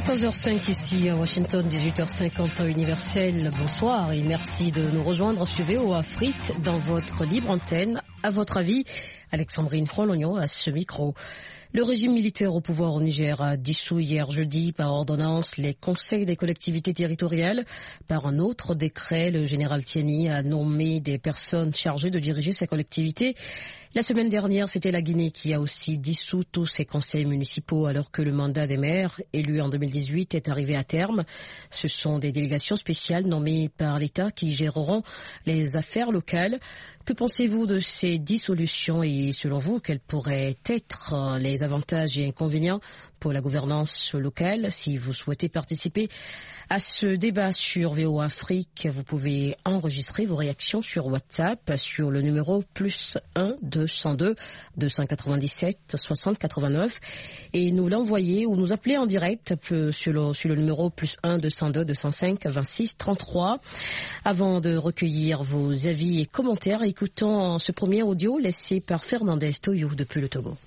14h05 ici à Washington, 18h50 à Universel. Bonsoir et merci de nous rejoindre sur VOA Afrique dans votre libre antenne. À votre avis, Alexandrine Rolognon à ce micro. Le régime militaire au pouvoir au Niger a dissous hier jeudi par ordonnance les conseils des collectivités territoriales. Par un autre décret, le général Tiani a nommé des personnes chargées de diriger ces collectivités. La semaine dernière, c'était la Guinée qui a aussi dissous tous ses conseils municipaux alors que le mandat des maires élus en 2018 est arrivé à terme. Ce sont des délégations spéciales nommées par l'État qui géreront les affaires locales. Que pensez-vous de ces dissolutions et selon vous, quels pourraient être les avantages et inconvénients pour la gouvernance locale? Si vous souhaitez participer à ce débat sur VOA Afrique, vous pouvez enregistrer vos réactions sur WhatsApp sur le numéro +1 202 297 60 89 et nous l'envoyer ou nous appeler en direct sur le numéro +1 202 205 26 33. Avant de recueillir vos avis et commentaires, écoutons ce premier audio laissé par Fernandez Toyou depuis le Togo.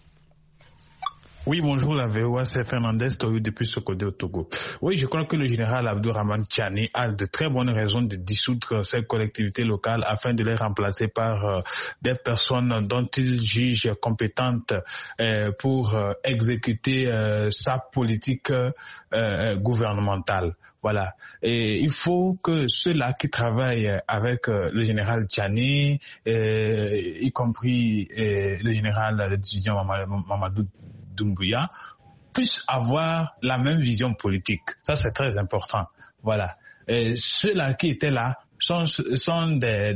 Oui, bonjour la VOA, c'est Fernandez Toyou depuis Sokodé au Togo. Oui, je crois que le général Abdourahmane Tiani a de très bonnes raisons de dissoudre ces collectivités locales afin de les remplacer par des personnes dont il juge compétentes pour exécuter sa politique gouvernementale. Voilà. Et il faut que ceux-là qui travaillent avec le général Tiani, y compris le général de division Mamadou Doumbouya, puissent avoir la même vision politique. Ça, c'est très important. Voilà. Et ceux-là qui étaient là sont des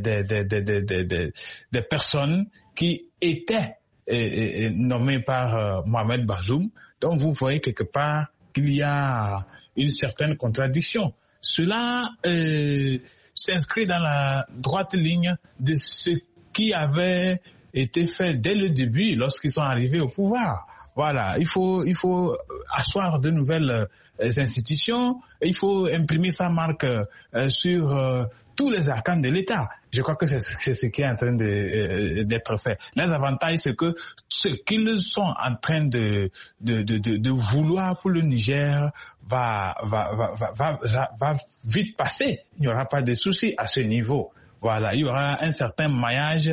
personnes qui étaient nommées par Mohamed Bazoum. Donc, vous voyez quelque part qu'il y a une certaine contradiction. Cela s'inscrit dans la droite ligne de ce qui avait été fait dès le début lorsqu'ils sont arrivés au pouvoir. Voilà, il faut asseoir de nouvelles institutions, il faut imprimer sa marque sur tous les arcanes de l'État. Je crois que c'est ce qui est en train d'être fait. Les avantages, c'est que ce qu'ils sont en train de vouloir pour le Niger va vite passer. Il n'y aura pas de soucis à ce niveau. Voilà, il y aura un certain maillage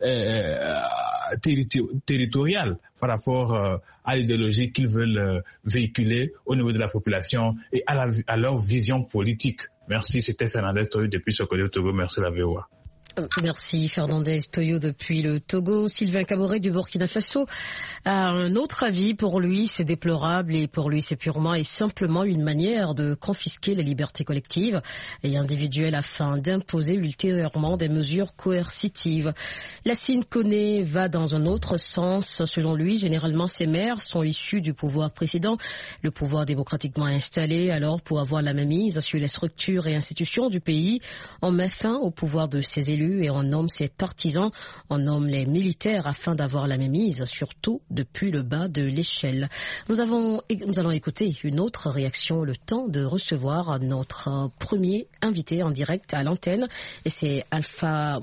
territorial par rapport à l'idéologie qu'ils veulent véhiculer au niveau de la population et à leur vision politique. Merci, c'était Fernandez Toyo depuis Sokodé au Togo. Merci la VOA. Merci Fernandez Toyo depuis le Togo. Sylvain Kaboré du Burkina Faso a un autre avis. Pour lui, c'est déplorable et pour lui, c'est purement et simplement une manière de confisquer la liberté collective et individuelle afin d'imposer ultérieurement des mesures coercitives. Lassine Koné va dans un autre sens. Selon lui, généralement, ces maires sont issus du pouvoir précédent, le pouvoir démocratiquement installé. Alors, pour avoir la mainmise sur les structures et institutions du pays, on met fin au pouvoir de ces élus et on nomme ses partisans, on nomme les militaires afin d'avoir la mainmise, surtout depuis le bas de l'échelle. Nous allons écouter une autre réaction, le temps de recevoir notre premier invité en direct à l'antenne, et c'est Alpha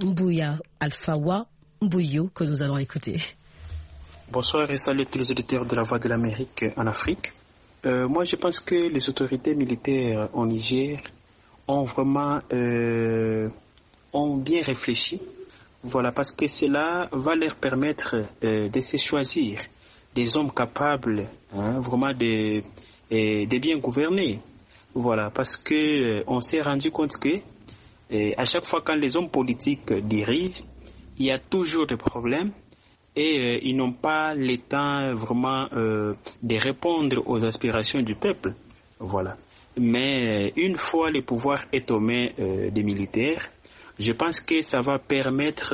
Wa Mbuyo que nous allons écouter. Bonsoir et salut tous les auditeurs de la Voix de l'Amérique en Afrique. Moi je pense que les autorités militaires au Niger ont vraiment ont bien réfléchi, voilà, parce que cela va leur permettre de se choisir des hommes capables, vraiment de bien gouverner, voilà, parce que on s'est rendu compte que à chaque fois quand les hommes politiques dirigent, il y a toujours des problèmes et ils n'ont pas le temps vraiment de répondre aux aspirations du peuple, voilà. Mais une fois le pouvoir est aux mains des militaires, je pense que ça va permettre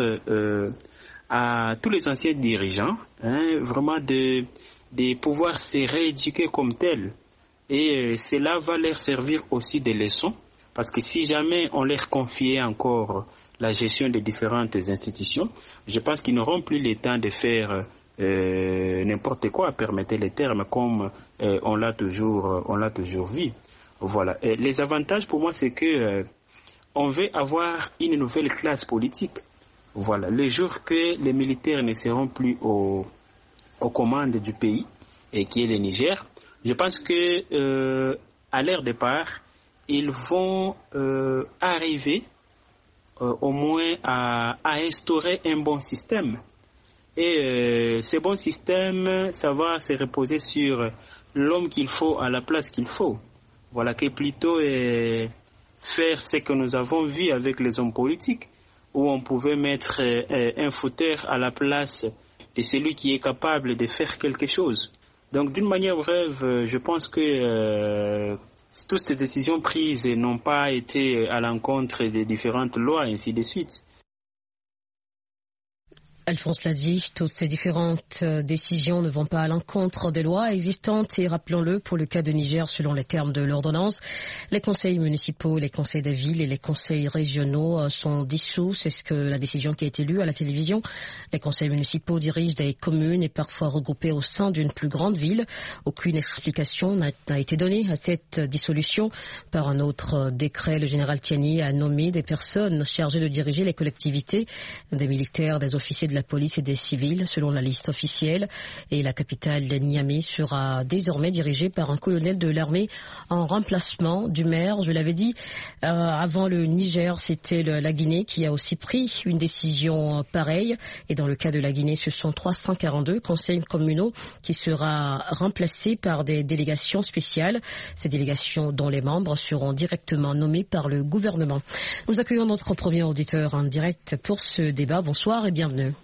à tous les anciens dirigeants vraiment de pouvoir se rééduquer comme tels. Et cela va leur servir aussi de leçon, parce que si jamais on leur confiait encore la gestion des différentes institutions, je pense qu'ils n'auront plus le temps de faire n'importe quoi, permettez les termes, comme on l'a toujours vu. Voilà. Et les avantages pour moi, c'est que on veut avoir une nouvelle classe politique. Voilà. Le jour que les militaires ne seront plus aux commandes du pays, et qui est le Niger, je pense que à leur départ, ils vont arriver au moins à instaurer un bon système. Et ce bon système, ça va se reposer sur l'homme qu'il faut à la place qu'il faut. Voilà, que plutôt faire ce que nous avons vu avec les hommes politiques, où on pouvait mettre un fauteur à la place de celui qui est capable de faire quelque chose. Donc d'une manière brève, je pense que toutes ces décisions prises n'ont pas été à l'encontre des différentes lois, et ainsi de suite. Alphonse l'a dit, toutes ces différentes décisions ne vont pas à l'encontre des lois existantes et rappelons-le, pour le cas de Niger, selon les termes de l'ordonnance, les conseils municipaux, les conseils des villes et les conseils régionaux sont dissous. C'est ce que la décision qui a été lue à la télévision. Les conseils municipaux dirigent des communes et parfois regroupées au sein d'une plus grande ville. Aucune explication n'a été donnée à cette dissolution. Par un autre décret, le général Tiani a nommé des personnes chargées de diriger les collectivités, des militaires, des officiers de la police et des civils, selon la liste officielle. Et la capitale de Niamey sera désormais dirigée par un colonel de l'armée en remplacement du maire. Je l'avais dit, avant le Niger, c'était la Guinée qui a aussi pris une décision pareille. Et dans le cas de la Guinée, ce sont 342 conseils communaux qui sera remplacés par des délégations spéciales. Ces délégations dont les membres seront directement nommés par le gouvernement. Nous accueillons notre premier auditeur en direct pour ce débat. Bonsoir et bienvenue.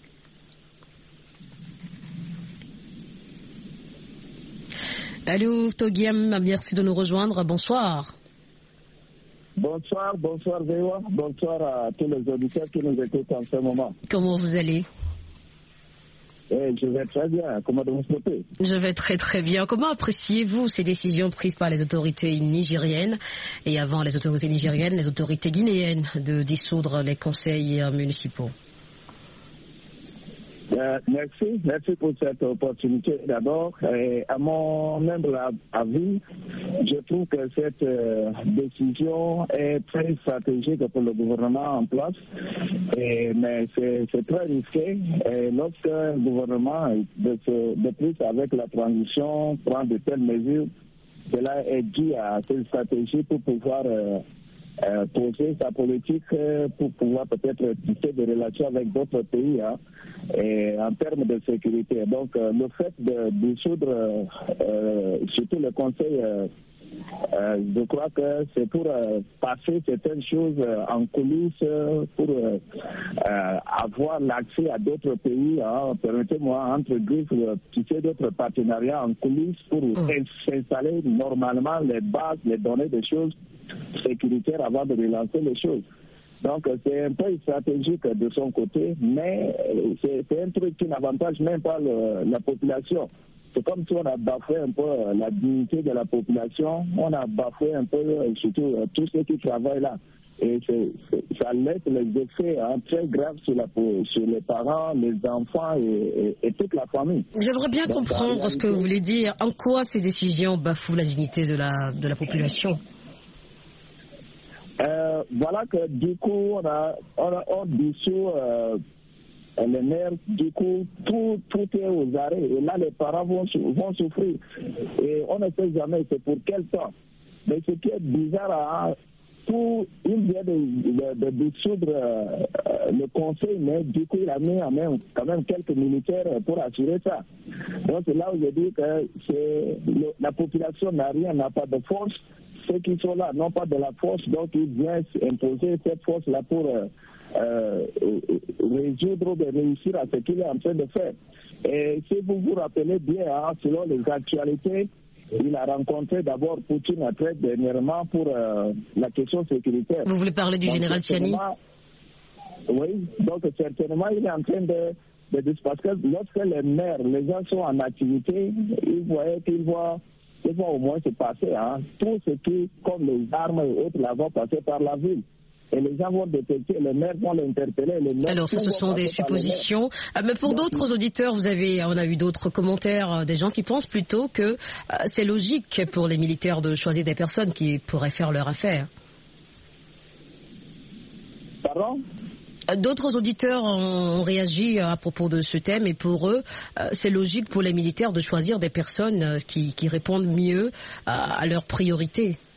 Allô, Toguiam, merci de nous rejoindre. Bonsoir. Bonsoir VOA. Bonsoir à tous les auditeurs qui nous écoutent en ce moment. Comment vous allez? Je vais très bien. Comment vous portez? Je vais très très bien. Comment appréciez-vous ces décisions prises par les autorités nigériennes et avant les autorités nigériennes, les autorités guinéennes de dissoudre les conseils municipaux? Merci pour cette opportunité. D'abord, à mon humble avis, je trouve que cette décision est très stratégique pour le gouvernement en place, mais c'est très risqué. Et lorsque le gouvernement, de plus avec la transition, prend de telles mesures, cela est dû à cette stratégie pour pouvoir poser sa politique pour pouvoir peut-être tisser des relations avec d'autres pays et en termes de sécurité. Donc le fait de dissoudre surtout le Conseil, je crois que c'est pour passer certaines choses en coulisses, pour avoir l'accès à d'autres pays, permettez-moi, entre griffes, tisser d'autres partenariats en coulisses pour s'installer normalement les bases, les données des choses sécuritaires avant de relancer les choses. Donc c'est un peu stratégique de son côté, mais c'est un truc qui n'avantage même pas la population. C'est comme si on a bafoué un peu la dignité de la population, on a bafoué un peu surtout tous ceux qui travaillent là. Et ça laisse les effets très graves sur les parents, les enfants et toute la famille. J'aimerais bien comprendre ce que vous voulez dire. En quoi ces décisions bafouent la dignité de la population? Voilà que du coup on dissout les mères, du coup tout est aux arrêts et là les parents vont souffrir et on ne sait jamais c'est pour quel temps. Mais ce qui est bizarre, il vient de dissoudre le conseil, mais du coup il a mis en main quand même quelques militaires pour assurer ça. Donc c'est là où je dis que la population n'a pas de force. Ceux qui sont là n'ont pas de la force, donc ils viennent imposer cette force-là pour résoudre, de réussir à ce qu'il est en train de faire. Et si vous vous rappelez bien, selon les actualités, il a rencontré d'abord Poutine très dernièrement pour la question sécuritaire. Vous voulez parler du général Tiani? Oui, donc certainement il est en train de parce que lorsque les maires, les gens sont en activité, ils voyaient qu'ils vont au moins se passer. Tout ce qui, comme les armes et autres, là, vont passer par la ville. Et les gens vont détecter, les maires vont l'interpeller. Alors, ce sont des suppositions. Mais pour d'autres auditeurs, on a eu d'autres commentaires, des gens qui pensent plutôt que c'est logique pour les militaires de choisir des personnes qui pourraient faire leur affaire. Pardon ? D'autres auditeurs ont réagi à propos de ce thème et pour eux, c'est logique pour les militaires de choisir des personnes qui répondent mieux à leurs priorités.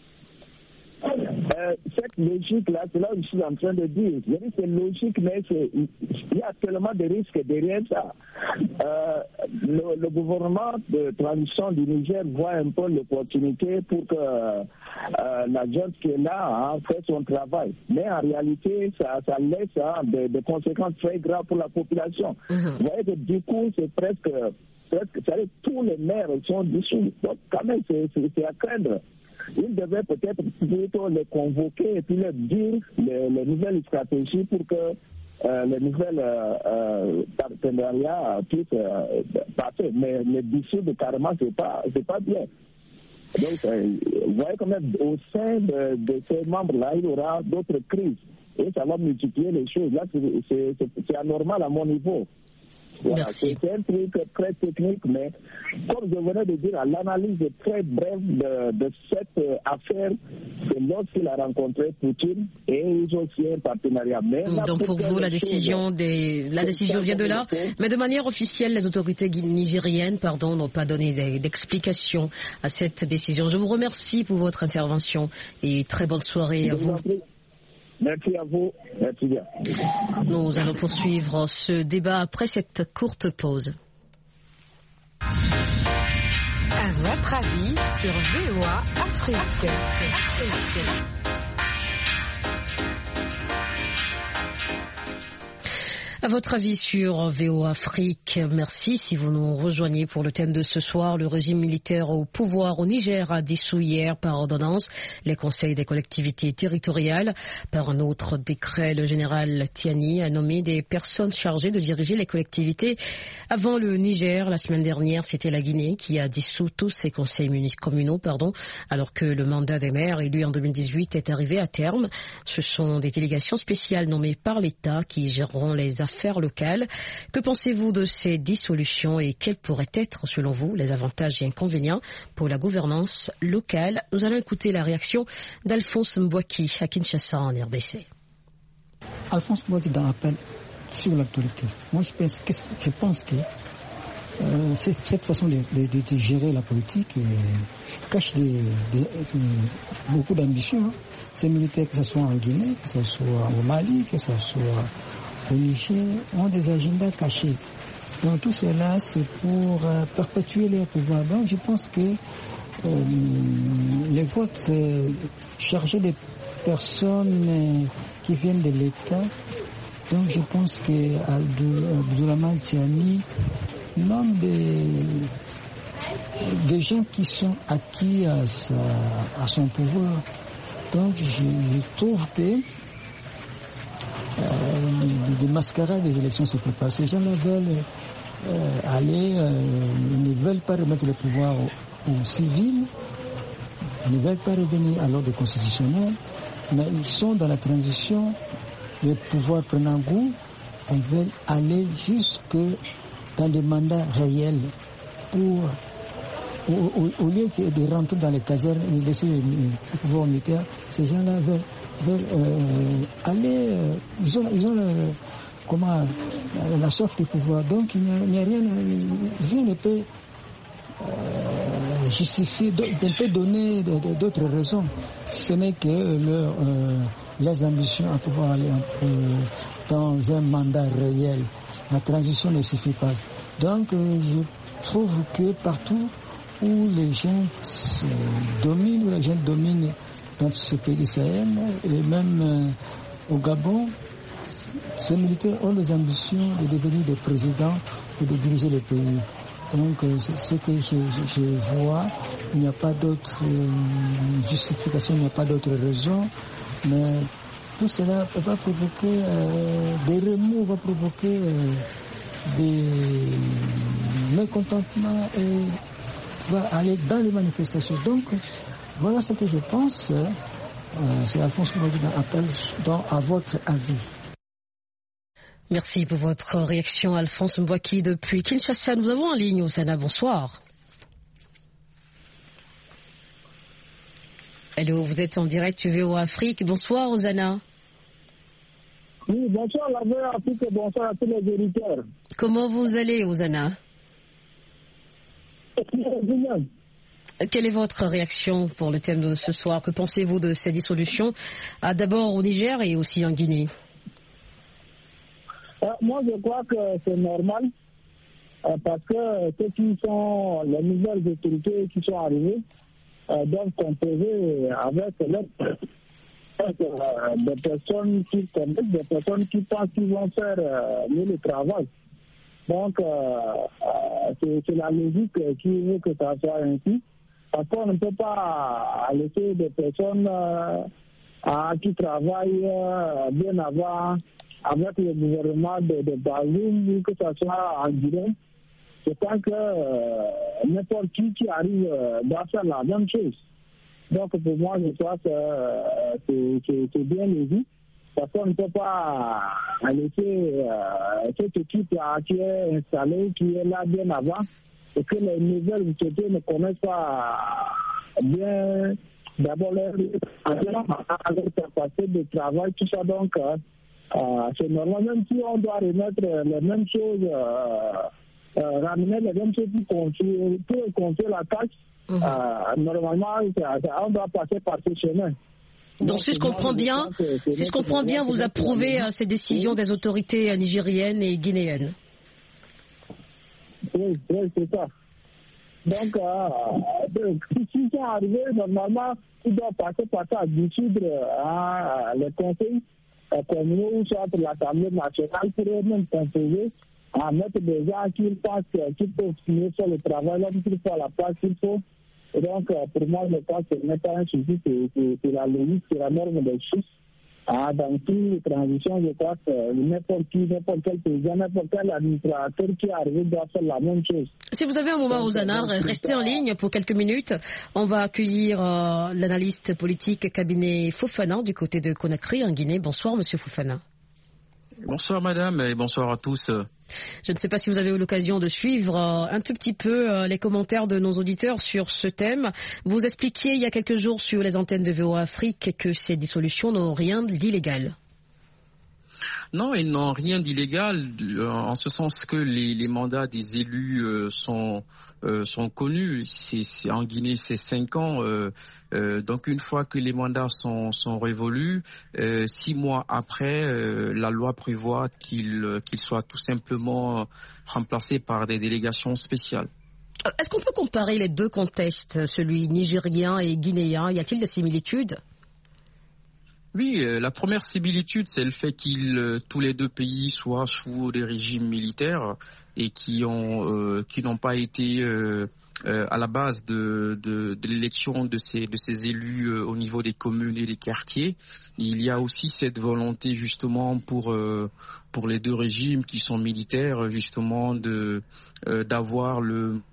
cette logique-là, c'est là où je suis en train de dire. Je dis c'est logique, mais il y a tellement de risques derrière ça. Le gouvernement de transition du Niger voit un peu l'opportunité pour que la jeune qui est là fait son travail. Mais en réalité, ça laisse des conséquences très graves pour la population. Vous voyez que du coup, c'est presque tous les maires sont dissous. Donc quand même, c'est à craindre. Il devait peut-être plutôt les convoquer et puis leur dire les nouvelles stratégies pour que les nouvelles partenariats puissent passer. Mais les dissoudre carrément, c'est pas bien. Donc, vous voyez quand même, au sein de ces membres-là, il y aura d'autres crises. Et ça va multiplier les choses. Là, c'est anormal à mon niveau. Voilà, c'est un truc très technique, mais comme je venais de dire, à l'analyse très brève de cette affaire, c'est lorsqu'il a rencontré Poutine et ils ont signé un partenariat. Mais donc pour vous, la décision vient de là, mais de manière officielle, les autorités nigériennes n'ont pas donné d'explication à cette décision. Je vous remercie pour votre intervention et très bonne soirée à vous. Merci à vous. Merci bien. Nous allons poursuivre ce débat après cette courte pause. À votre avis sur VOA Afrique. À votre avis sur VOA Afrique, merci si vous nous rejoignez pour le thème de ce soir. Le régime militaire au pouvoir au Niger a dissous hier par ordonnance les conseils des collectivités territoriales. Par un autre décret, le général Tiani a nommé des personnes chargées de diriger les collectivités. Avant le Niger, la semaine dernière, c'était la Guinée qui a dissous tous ses conseils communaux, alors que le mandat des maires élus en 2018 est arrivé à terme. Ce sont des délégations spéciales nommées par l'État qui géreront les affaires locales. Que pensez-vous de ces dissolutions et quels pourraient être, selon vous, les avantages et inconvénients pour la gouvernance locale? Nous allons écouter la réaction d'Alphonse Mbouaki à Kinshasa en RDC. Alphonse Mbouaki dans l'appel sur l'actualité. Moi, je pense que cette façon de gérer la politique cache beaucoup d'ambition. Ces militaires, que ce soit en Guinée, que ce soit au Mali, que ce soit au Niger, ont des agendas cachés. Donc tout cela, c'est pour perpétuer leur pouvoir. Donc je pense que les votes chargés des personnes qui viennent de l'État, donc je pense que Abdourahmane Tiani nomme des gens qui sont acquis à son pouvoir. Donc je trouve que des mascarades des élections se préparent. Ces gens-là veulent ils ne veulent pas remettre le pouvoir aux civils, ils ne veulent pas revenir à l'ordre constitutionnel, mais ils sont dans la transition, le pouvoir prenant goût, ils veulent aller jusque dans des mandats réels au lieu de rentrer dans les casernes et laisser le pouvoir militaire. Ces gens-là veulent aller, ils ont la soif du pouvoir. Donc il n'y a rien ne peut justifier, ne peut donner d'autres raisons. Ce n'est que leurs ambitions à pouvoir aller dans un mandat réel. La transition ne suffit pas. Donc je trouve que partout où les gens dominent dans ce pays Sahel et même au Gabon, ces militaires ont des ambitions de devenir des présidents et de diriger le pays. Donc ce que je vois, il n'y a pas d'autre justification, il n'y a pas d'autre raison, mais tout cela va provoquer des remous, va provoquer des mécontentements et va aller dans les manifestations. Donc voilà ce que je pense. C'est Alphonse Mbouaki qui appelle à votre avis. Merci pour votre réaction, Alphonse Mbouaki depuis Kinshasa. Nous avons en ligne Osana, bonsoir. Allô, vous êtes en direct sur VOA Afrique. Bonsoir Osana. Oui, bonsoir la VOA Afrique et bonsoir à tous les auditeurs. Comment vous allez Osana? Quelle est votre réaction pour le thème de ce soir? Que pensez-vous de ces dissolutions, d'abord au Niger et aussi en Guinée? Moi, je crois que c'est normal parce que ceux qui sont les nouvelles autorités qui sont arrivées doivent composer avec des personnes qui connaissent, des personnes qui pensent qu'ils vont faire mieux le travail. Donc, c'est la logique qui veut que ça soit ainsi. Parce qu'on ne peut pas laisser des personnes qui travaillent bien avant avec le gouvernement de Bazoum, que ce soit en Guinée. Je pense que n'importe qui arrive doit faire la même chose. Donc pour moi, je crois que c'est bien logique. Parce qu'on ne peut pas laisser cette équipe-là qui est installée, qui est là bien avant, et que les nouvelles autorités ne connaissent pas bien d'abord leur capacité de travail, tout ça. Donc c'est normal, même si on doit remettre les mêmes choses, ramener les mêmes choses pour confier la tâche, normalement, on doit passer par ce chemin. Donc, si je comprends bien, vous approuvez ces décisions des autorités nigériennes et guinéennes. Oui, c'est ça. Donc, si sont arrivés, normalement, ils doivent passer par ça, dissoudre les conseils communaux, soit pour l'Assemblée nationale, pour eux-mêmes composer, à mettre des gens qui pensent qu'ils peuvent signer sur le travail, même s'il faut à la place qu'il faut. Et donc, pour moi, je pense que ce n'est pas un souci, c'est la logique, c'est la norme des choses. Dans toutes les transitions, je crois que n'importe quel président, n'importe quel administrateur qui est arrivé doit faire la même chose. Si vous avez un moment, Ozana, restez en ligne pour quelques minutes. On va accueillir l'analyste politique cabinet Fofana du côté de Conakry en Guinée. Bonsoir, monsieur Fofana. Bonsoir madame et bonsoir à tous. Je ne sais pas si vous avez eu l'occasion de suivre un tout petit peu les commentaires de nos auditeurs sur ce thème. Vous expliquiez il y a quelques jours sur les antennes de VOA Afrique que ces dissolutions n'ont rien d'illégal. Non, ils n'ont rien d'illégal, en ce sens que les mandats des élus sont connus. En Guinée, c'est 5 ans. Donc une fois que les mandats sont révolus, 6 mois après, la loi prévoit qu'ils soient tout simplement remplacés par des délégations spéciales. Est-ce qu'on peut comparer les deux contextes, celui nigérien et guinéen? Y a-t-il des similitudes? Oui, la première similitude, c'est le fait tous les deux pays soient sous des régimes militaires et qui n'ont pas été à la base de l'élection de ces élus au niveau des communes et des quartiers. Il y a aussi cette volonté justement pour les deux régimes qui sont militaires justement d'avoir le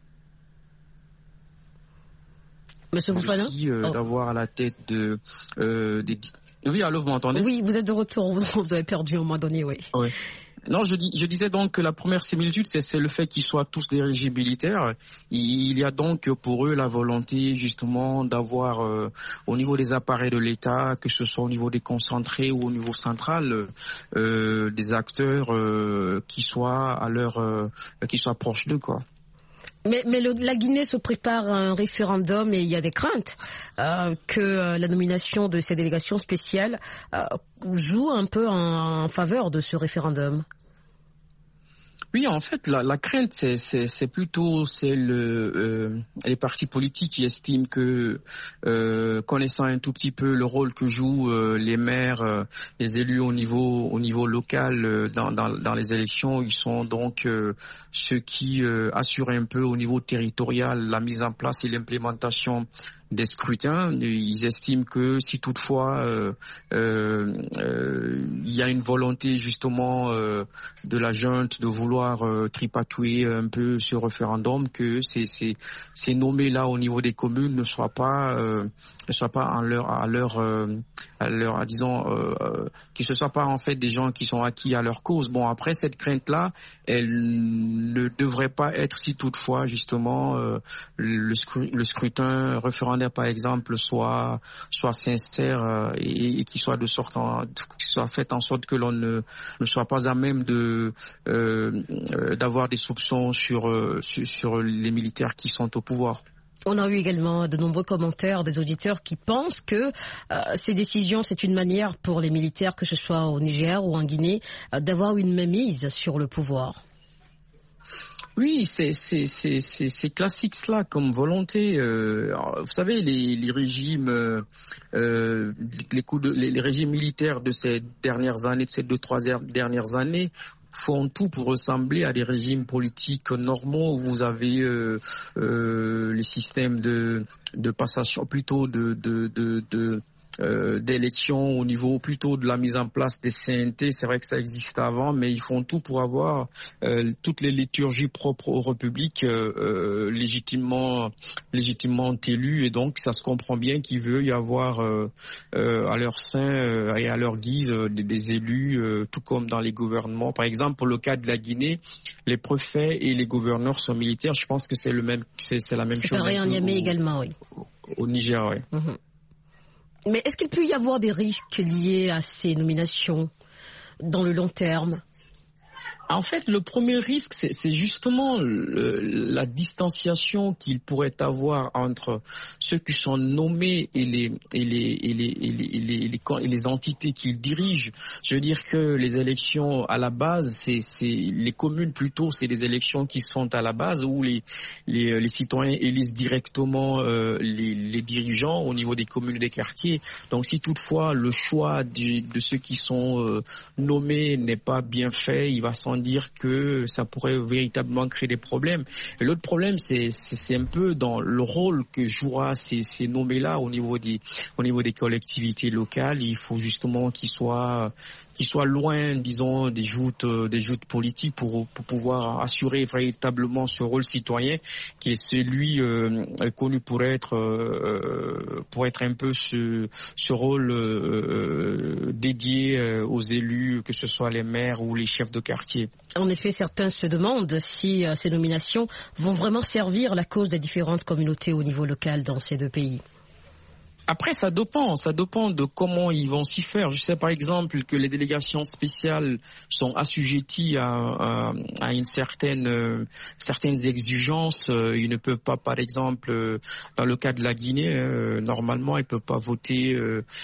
Monsieur Fofana, d'avoir à la tête des... Oui, allô, vous m'entendez? Oui, vous êtes de retour, vous avez perdu à un moment donné, oui. Oui. Non, je disais donc que la première similitude, c'est le fait qu'ils soient tous des régimes militaires. Il y a donc pour eux la volonté justement d'avoir au niveau des appareils de l'État, que ce soit au niveau des concentrés ou au niveau central, des acteurs qui soient qui soient proches d'eux, quoi. Mais la Guinée se prépare à un référendum et il y a des craintes que la nomination de ces délégations spéciales joue un peu en faveur de ce référendum. Oui, en fait, la crainte, c'est plutôt les partis politiques qui estiment que, connaissant un tout petit peu le rôle que jouent les maires, les élus au niveau local dans les élections, ils sont donc ceux qui assurent un peu au niveau territorial la mise en place et l'implémentation des scrutins. Ils estiment que si toutefois il y a une volonté justement de la junte de vouloir tripatouiller un peu ce référendum, que ces nommés là au niveau des communes ne soient pas qui ce soit pas en fait des gens qui sont acquis à leur cause. Bon, après cette crainte là, elle ne devrait pas être si toutefois justement le scrutin référendaire par exemple soit sincère et qui soit qui soit fait en sorte que l'on ne soit pas à même d'avoir des soupçons sur les militaires qui sont au pouvoir. On a eu également de nombreux commentaires des auditeurs qui pensent que ces décisions, c'est une manière pour les militaires, que ce soit au Niger ou en Guinée, d'avoir une mainmise sur le pouvoir. Oui, c'est classique cela comme volonté. Vous savez, les régimes, les régimes militaires de ces dernières années, de ces 2-3 dernières années, font tout pour ressembler à des régimes politiques normaux où vous avez les systèmes de passation, plutôt d'élections au niveau plutôt de la mise en place des CNT. C'est vrai que ça existe avant, mais ils font tout pour avoir toutes les liturgies propres aux républiques légitimement élues, et donc ça se comprend bien qu'il veut y avoir à leur sein et à leur guise des élus, tout comme dans les gouvernements. Par exemple, pour le cas de la Guinée, les préfets et les gouverneurs sont militaires. Je pense que c'est la même chose. C'est pareil en Niamey également, oui. Au Niger, oui. Mm-hmm. Mais est-ce qu'il peut y avoir des risques liés à ces nominations dans le long terme ? En fait, le premier risque, c'est justement la distanciation qu'il pourrait avoir entre ceux qui sont nommés et les entités qu'ils dirigent. Je veux dire que les élections à la base, c'est les communes plutôt, c'est des élections qui sont à la base où les citoyens élisent directement les dirigeants au niveau des communes et des quartiers. Donc, si toutefois le choix de ceux qui sont nommés n'est pas bien fait, il va sans dire que ça pourrait véritablement créer des problèmes. Et l'autre problème, c'est un peu dans le rôle que jouera ces nommés-là au niveau des collectivités locales. Il faut justement qu'ils soient loin, disons, des joutes politiques pour pouvoir assurer véritablement ce rôle citoyen qui est celui connu pour être un peu ce rôle dédié aux élus, que ce soit les maires ou les chefs de quartier. En effet, certains se demandent si ces nominations vont vraiment servir la cause des différentes communautés au niveau local dans ces deux pays. Après, ça dépend de comment ils vont s'y faire. Je sais par exemple que les délégations spéciales sont assujetties à certaines exigences. Ils ne peuvent pas, par exemple, dans le cas de la Guinée, normalement, ils peuvent pas voter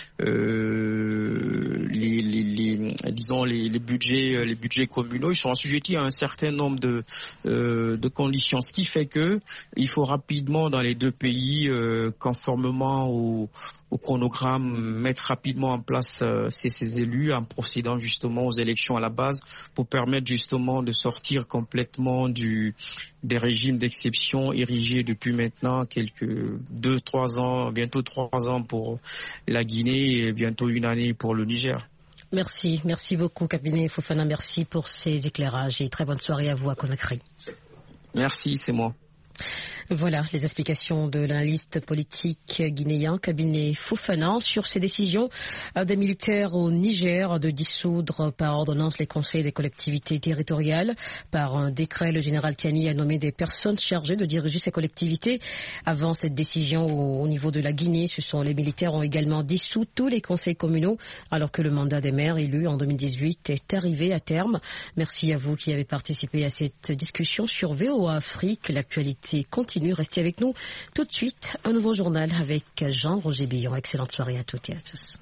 les budgets communaux. Ils sont assujettis à un certain nombre de conditions, ce qui fait que il faut rapidement dans les deux pays, conformément au chronogramme, mettre rapidement en place ces élus en procédant justement aux élections à la base pour permettre justement de sortir complètement des régimes d'exception érigés depuis maintenant quelques 2-3 ans, bientôt 3 ans pour la Guinée et bientôt 1 année pour le Niger. Merci beaucoup Cabinet Fofana, merci pour ces éclairages et très bonne soirée à vous à Conakry. Merci, c'est moi. Voilà les explications de l'analyste politique guinéen Cabinet Fofana sur ces décisions des militaires au Niger de dissoudre par ordonnance les conseils des collectivités territoriales. Par un décret, le général Tiani a nommé des personnes chargées de diriger ces collectivités. Avant cette décision au niveau de la Guinée, les militaires ont également dissous tous les conseils communaux alors que le mandat des maires élus en 2018 est arrivé à terme. Merci à vous qui avez participé à cette discussion sur VOA Afrique. L'actualité continue. Restez avec nous. Tout de suite, un nouveau journal avec Jean-Roger Billon. Excellente soirée à toutes et à tous.